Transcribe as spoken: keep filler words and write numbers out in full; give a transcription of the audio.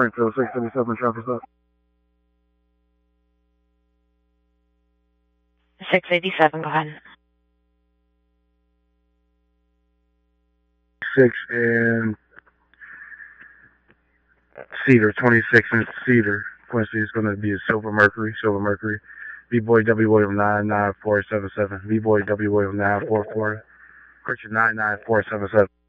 Springfield, six seventy-seven, traffic stop. six eighty-seven, go ahead. six and Cedar, twenty-six and Cedar. Quincy is going to be a Silver Mercury, Silver Mercury. B-Boy W William nine nine four seven seven. B-Boy W William nine four four. Richard nine nine four seven seven.